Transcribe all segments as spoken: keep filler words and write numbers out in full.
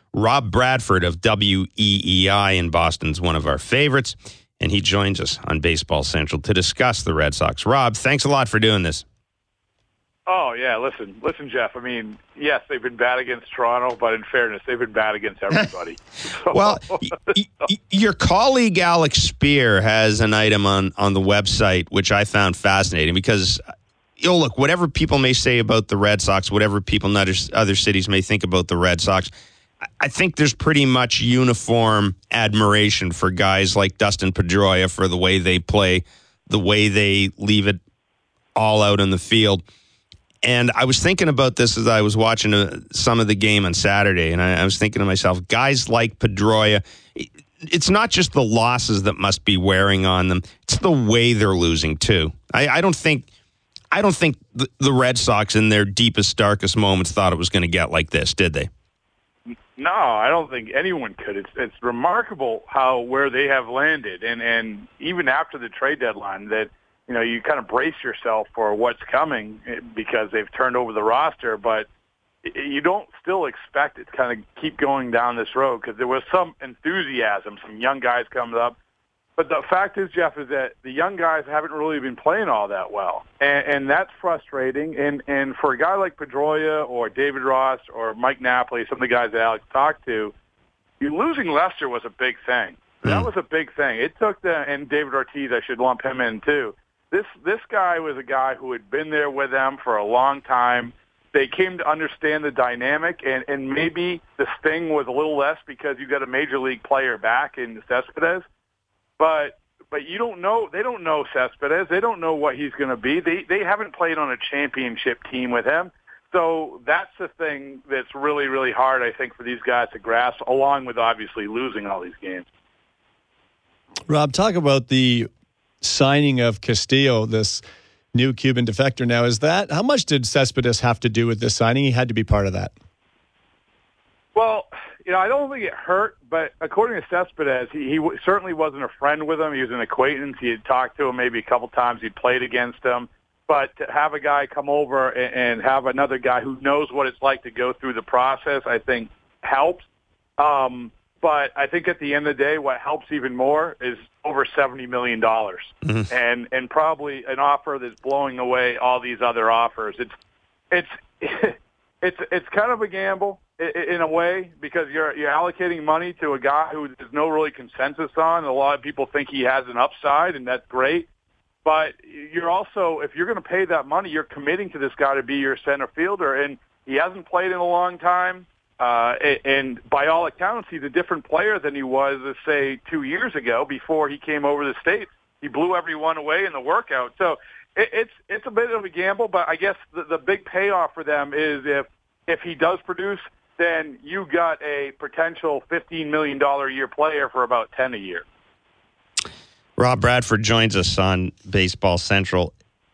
Rob Bradford of W E E I in Boston's one of our favorites, and he joins us on Baseball Central to discuss the Red Sox. Rob, thanks a lot for doing this. Oh, yeah, listen, listen, Jeff. I mean, yes, they've been bad against Toronto, but in fairness, they've been bad against everybody. So, well, y- y- your colleague Alex Spear has an item on, on the website, which I found fascinating because, you know, look, whatever people may say about the Red Sox, whatever people in other, other cities may think about the Red Sox, I think there's pretty much uniform admiration for guys like Dustin Pedroia for the way they play, the way they leave it all out in the field. And I was thinking about this as I was watching uh, some of the game on Saturday, and I, I was thinking to myself, guys like Pedroia, it's not just the losses that must be wearing on them; it's the way they're losing too. I, I don't think, I don't think the, the Red Sox in their deepest, darkest moments thought it was going to get like this, did they? No, I don't think anyone could. It's it's remarkable how where they have landed, and and even after the trade deadline, that. You know, you kind of brace yourself for what's coming because they've turned over the roster, but you don't still expect it to kind of keep going down this road because there was some enthusiasm, some young guys coming up. But the fact is, Jeff, is that the young guys haven't really been playing all that well, and, and that's frustrating. And, and for a guy like Pedroia or David Ross or Mike Napoli, some of the guys that Alex talked to, you losing Lester was a big thing. That was a big thing. It took the, and David Ortiz, I should lump him in too. This this guy was a guy who had been there with them for a long time. They came to understand the dynamic, and, and maybe the sting was a little less because you got a major league player back in Cespedes. But but you don't know. They don't know Cespedes. They don't know what he's going to be. They they haven't played on a championship team with him. So that's the thing that's really really hard, I think, for these guys to grasp, along with obviously losing all these games. Rob, talk about the signing of Castillo, this new Cuban defector. Now, is that, how much did Cespedes have to do with this signing? He had to be part of that. Well, you know, I don't think it hurt, but according to Cespedes, he, he w- certainly wasn't a friend with him. He was an acquaintance. He had talked to him maybe a couple times. He'd played against him. But to have a guy come over and, and have another guy who knows what it's like to go through the process, I think helps. Um, But I think at the end of the day, what helps even more is over seventy million dollars, mm-hmm. and and probably an offer that's blowing away all these other offers. It's it's it's it's kind of a gamble in a way because you're you're allocating money to a guy who there's no really consensus on. A lot of people think he has an upside, and that's great. But you're also, if you're going to pay that money, you're committing to this guy to be your center fielder, and he hasn't played in a long time. Uh, and by all accounts, he's a different player than he was, let's say, two years ago before he came over the States. He blew everyone away in the workout. So it, it's it's a bit of a gamble, but I guess the, the big payoff for them is if if he does produce, then you got a potential fifteen million dollars a year player for about ten a year. Rob Bradford joins us on Baseball Central.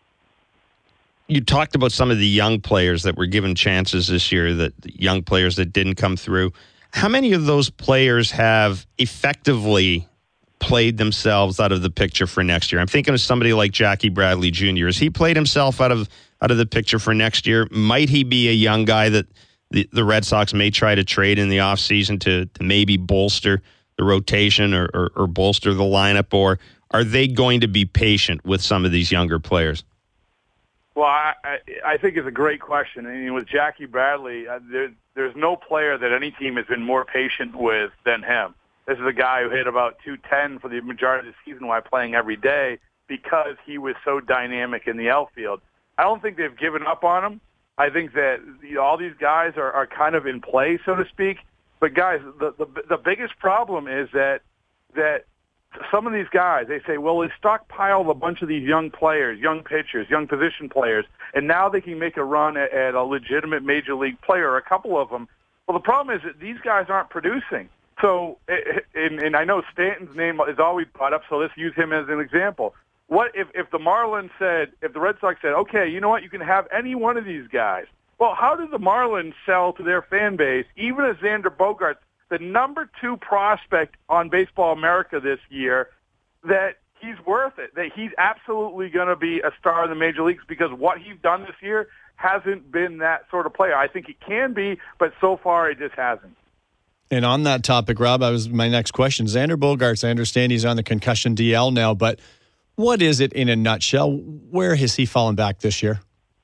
You talked about some of the young players that were given chances this year, that young players that didn't come through. How many of those players have effectively played themselves out of the picture for next year? I'm thinking of somebody like Jackie Bradley Junior Has he played himself out of out of the picture for next year? Might he be a young guy that the, the Red Sox may try to trade in the offseason to, to maybe bolster the rotation or, or, or bolster the lineup? Or are they going to be patient with some of these younger players? Well, I, I, I think it's a great question. I mean, with Jackie Bradley, uh, there, there's no player that any team has been more patient with than him. This is a guy who hit about two ten for the majority of the season while playing every day because he was so dynamic in the outfield. I don't think they've given up on him. I think that you know, all these guys are, are kind of in play, so to speak. But, guys, the, the, the biggest problem is that that some of these guys, they say, well, they stockpiled a bunch of these young players, young pitchers, young position players, and now they can make a run at, at a legitimate major league player, or a couple of them. Well, the problem is that these guys aren't producing. So, and, and I know Stanton's name is always brought up, so let's use him as an example. What if, if the Marlins said, if the Red Sox said, okay, you know what, you can have any one of these guys. Well, how did the Marlins sell to their fan base, even as Xander Bogaerts, the number two prospect on Baseball America this year, that he's worth it, that he's absolutely going to be a star in the major leagues because what he's done this year hasn't been that sort of player. I think he can be, but so far it just hasn't. And on that topic, Rob, I was my next question. Xander Bogaerts, I understand he's on the concussion D L now, but what is it in a nutshell? Where has he fallen back this year?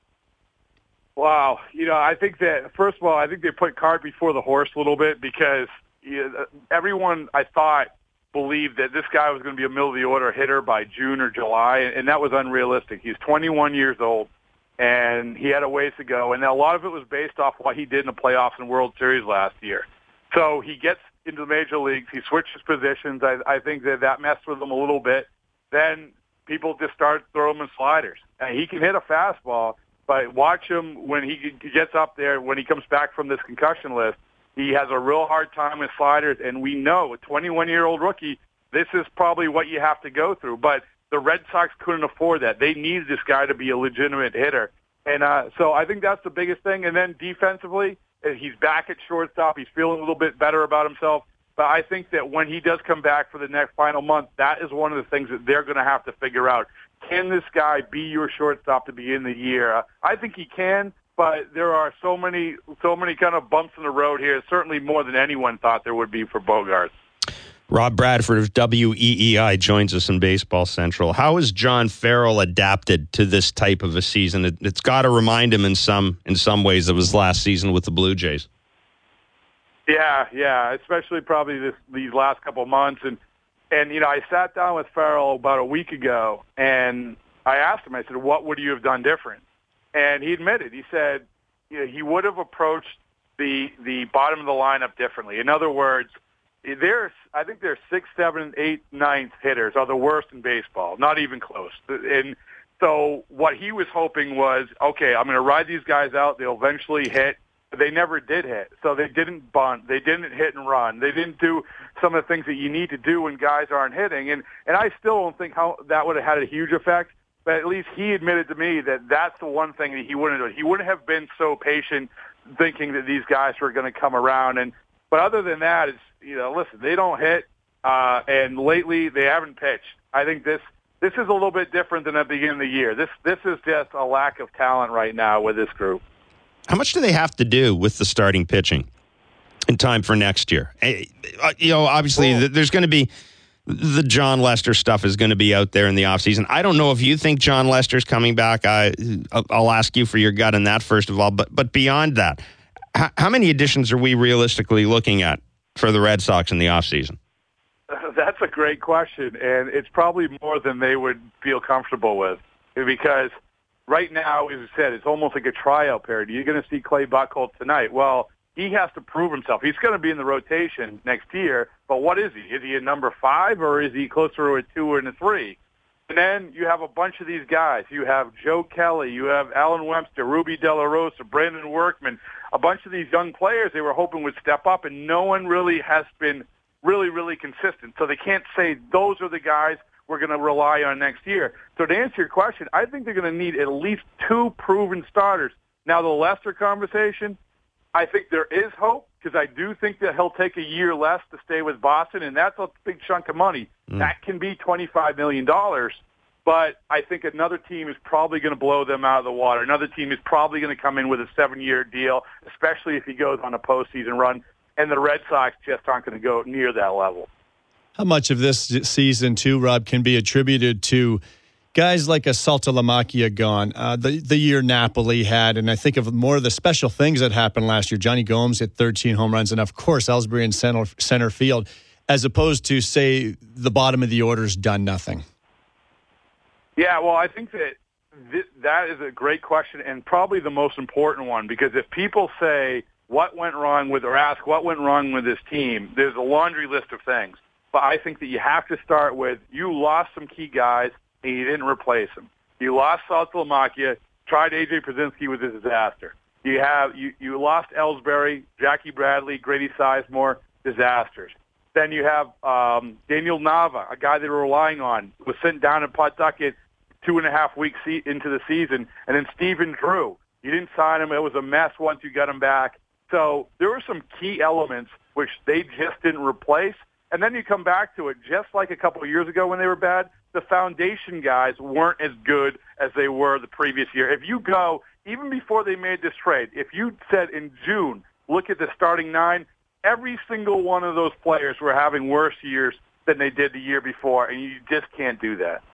Wow. You know, I think that, first of all, I think they put cart before the horse a little bit because you know, everyone, I thought, believed that this guy was going to be a middle-of-the-order hitter by June or July, and that was unrealistic. He's twenty-one years old, and he had a ways to go, and a lot of it was based off what he did in the playoffs and World Series last year. So he gets into the major leagues. He switches positions. I, I think that that messed with him a little bit. Then people just start throwing him in sliders. And he can hit a fastball, but watch him when he gets up there, when he comes back from this concussion list, he has a real hard time with sliders. And we know, a twenty-one-year-old rookie, this is probably what you have to go through. But the Red Sox couldn't afford that. They needed this guy to be a legitimate hitter. And uh, so I think that's the biggest thing. And then defensively, he's back at shortstop. He's feeling a little bit better about himself. But I think that when he does come back for the next final month, that is one of the things that they're going to have to figure out. Can this guy be your shortstop to begin the year? Uh, I think he can, but there are so many, so many kind of bumps in the road here, certainly more than anyone thought there would be for Bogaerts. Rob Bradford of W E E I joins us in Baseball Central. How has John Farrell adapted to this type of a season? It, it's got to remind him in some in some ways of his last season with the Blue Jays. Yeah, yeah, especially probably this, these last couple of months. And, and, you know, I sat down with Farrell about a week ago, and I asked him, I said, what would you have done different? And he admitted, he said, you know, he would have approached the the bottom of the lineup differently. In other words, There's, I think there's six, seven, eight, ninth hitters are the worst in baseball, not even close. And so what he was hoping was, okay, I'm going to ride these guys out. They'll eventually hit. But they never did hit. So they didn't bunt. They didn't hit and run. They didn't do some of the things that you need to do when guys aren't hitting. And, and I still don't think how that would have had a huge effect. But at least he admitted to me that that's the one thing that he wouldn't do. He wouldn't have been so patient thinking that these guys were going to come around. And But other than that, it's, you know, listen, they don't hit, uh, and lately they haven't pitched. I think this this is a little bit different than at the beginning of the year. This this is just a lack of talent right now with this group. How much do they have to do with the starting pitching in time for next year? You know, obviously cool. there's going to be the John Lester stuff is going to be out there in the offseason. I don't know if you think John Lester's coming back. I, I'll ask you for your gut on that first of all. But but beyond that, how, how many additions are we realistically looking at for the Red Sox in the offseason? That's a great question, and it's probably more than they would feel comfortable with because right now, as I said, it's almost like a tryout period. You're going to see Clay Buchholz tonight. Well, he has to prove himself. He's going to be in the rotation next year, but what is he? Is he a number five, or is he closer to a two and a three? And then you have a bunch of these guys. You have Joe Kelly. You have Alan Webster, Ruby De La Rosa, Brandon Workman, a bunch of these young players they were hoping would step up, and no one really has been really, really consistent. So they can't say those are the guys we're going to rely on next year. So to answer your question, I think they're going to need at least two proven starters. Now, the Lester conversation, I think there is hope because I do think that he'll take a year less to stay with Boston, and that's a big chunk of money. Mm. That can be twenty-five million dollars, but I think another team is probably going to blow them out of the water. Another team is probably going to come in with a seven-year deal, especially if he goes on a postseason run, and the Red Sox just aren't going to go near that level. How much of this season, too, Rob, can be attributed to guys like a Saltalamacchia gone, uh, the the year Napoli had, and I think of more of the special things that happened last year. Johnny Gomes hit thirteen home runs, and of course Ellsbury in center, center field, as opposed to, say, the bottom of the order's done nothing. Yeah, well, I think that th- that is a great question and probably the most important one because if people say what went wrong with, or ask what went wrong with this team, there's a laundry list of things. But I think that you have to start with you lost some key guys and you didn't replace them. You lost Saltalamacchia, tried A J Pierzynski with a disaster. You have you, you lost Ellsbury, Jackie Bradley, Grady Sizemore, disasters. Then you have um, Daniel Nava, a guy they were relying on, was sent down in Pawtucket two and a half weeks se- into the season. And then Stephen Drew, you didn't sign him. It was a mess once you got him back. So there were some key elements which they just didn't replace. And then you come back to it, just like a couple of years ago when they were bad, the foundation guys weren't as good as they were the previous year. If you go, even before they made this trade, if you said in June, look at the starting nine, every single one of those players were having worse years than they did the year before, and you just can't do that.